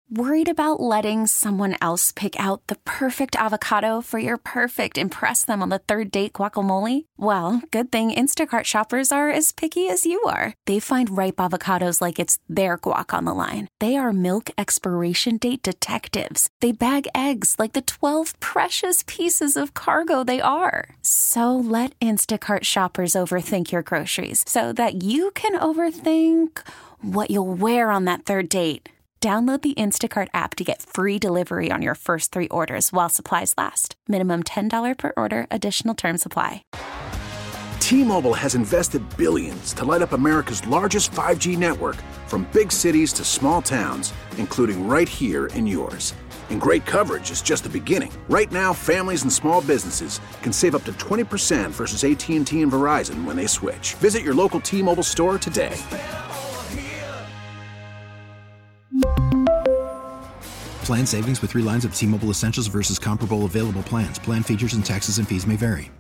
Worried about letting someone else pick out the perfect avocado for your perfect impress them on the third date guacamole? Well, good thing Instacart shoppers are as picky as you are. They find ripe avocados like it's their guac on the line. They are milk expiration date detectives. They bag eggs like the 12 precious pieces of cargo they are. So let Instacart shoppers overthink your groceries so that you can overthink what you'll wear on that third date. Download the Instacart app to get free delivery on your first 3 orders while supplies last. Minimum $10 per order. Additional terms apply. T-Mobile has invested billions to light up America's largest 5G network, from big cities to small towns, including right here in yours. And great coverage is just the beginning. Right now, families and small businesses can save up to 20% versus AT&T and Verizon when they switch. Visit your local T-Mobile store today. Plan savings with 3 lines of T-Mobile Essentials versus comparable available plans. Plan features and taxes and fees may vary.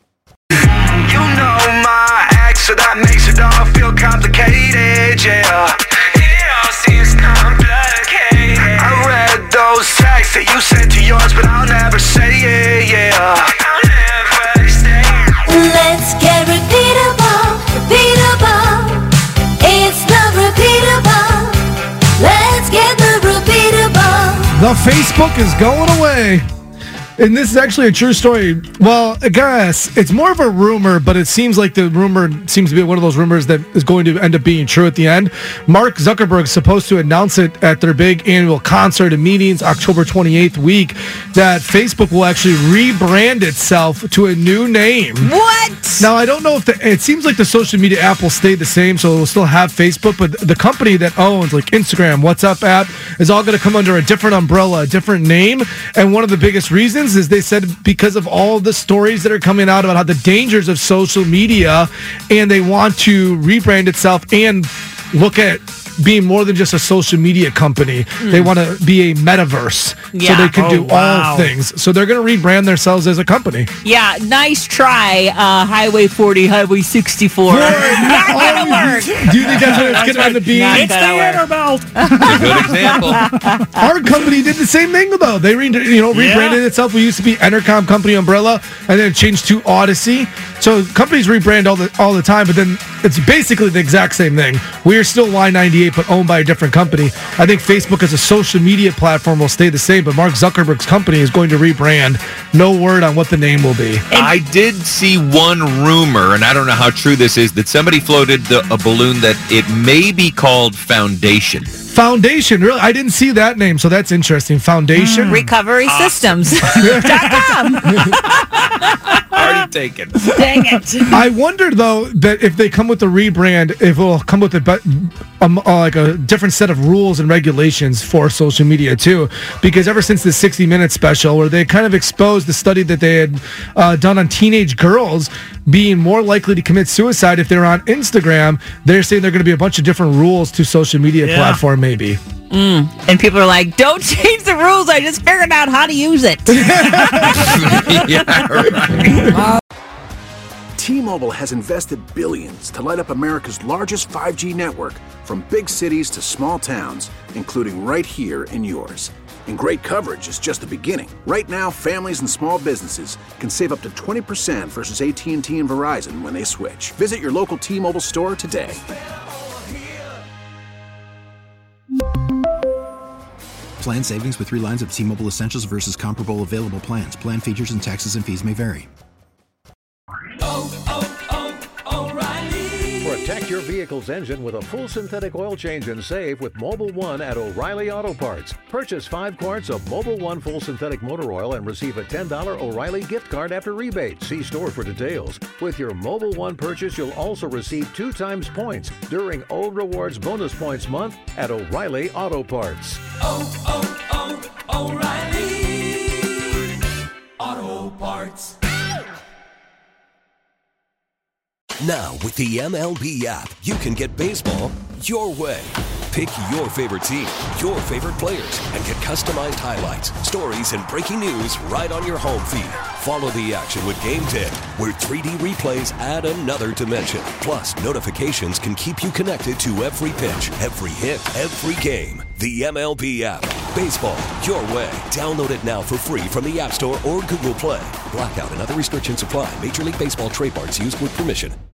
You know my ex, so that makes it all feel complicated, yeah. It all seems complicated. I read those texts that you sent to yours, but I'll never say it, yeah. I'll never say it. Let's get repeatable, repeatable. It's not repeatable. Let's get the repeatable. The Facebook is going away. And this is actually a true story. Well, I guess it's more of a rumor, but it seems like the rumor seems to be one of those rumors that is going to end up being true at the end. Mark Zuckerberg's supposed to announce it at their big annual concert and meetings October 28th week that Facebook will actually rebrand itself to a new name. What? Now, I don't know if it seems like the social media app will stay the same, so it will still have Facebook, but the company that owns like Instagram, WhatsApp app is all going to come under a different umbrella, a different name. And one of the biggest reasons is they said because of all the stories that are coming out about how the dangers of social media, and they want to rebrand itself and look at being more than just a social media company. They want to be a metaverse, so they can do all things. So they're going to rebrand themselves as a company. Yeah, nice try, Highway 40, Highway 64. Not going to work. Do you think that's what it's going to end up being? It's the Interbelt. A good example. Our company did the same thing, though. They rebranded itself. We used to be Entercom Company Umbrella, and then it changed to Odyssey. So companies rebrand all the time, but then it's basically the exact same thing. We're still Y98, but owned by a different company. I think Facebook as a social media platform will stay the same, but Mark Zuckerberg's company is going to rebrand. No word on what the name will be. I did see one rumor, and I don't know how true this is, that somebody floated a balloon that it may be called Foundation. Foundation, really? I didn't see that name, so that's interesting. Foundation? RecoverySystems.com. Already taken. Dang it. I wonder, though, that if they come with a rebrand, if it will come with like a different set of rules and regulations for social media, too. Because ever since the 60 Minutes special, where they kind of exposed the study that they had done on teenage girls being more likely to commit suicide if they're on Instagram, they're saying there are going to be a bunch of different rules to social media platform, maybe. And people are like, don't change the rules. I just figured out how to use it. Yeah, right. T-Mobile has invested billions to light up America's largest 5G network, from big cities to small towns, including right here in yours. And great coverage is just the beginning. Right now, families and small businesses can save up to 20% versus AT&T and Verizon when they switch. Visit your local T-Mobile store today. Plan savings with 3 lines of T-Mobile Essentials versus comparable available plans. Plan features and taxes and fees may vary. O'Reilly. Protect your vehicle's engine with a full synthetic oil change and save with Mobil 1 at O'Reilly Auto Parts. Purchase 5 quarts of Mobil 1 full synthetic motor oil and receive a $10 O'Reilly gift card after rebate. See store for details. With your Mobil 1 purchase, you'll also receive 2 times points during O Rewards Bonus Points Month at O'Reilly Auto Parts. O'Reilly Auto Parts. Now, with the MLB app, you can get baseball your way. Pick your favorite team, your favorite players, and get customized highlights, stories, and breaking news right on your home feed. Follow the action with Game 10, where 3D replays add another dimension. Plus, notifications can keep you connected to every pitch, every hit, every game. The MLB app. Baseball, your way. Download it now for free from the App Store or Google Play. Blackout and other restrictions apply. Major League Baseball trademarks used with permission.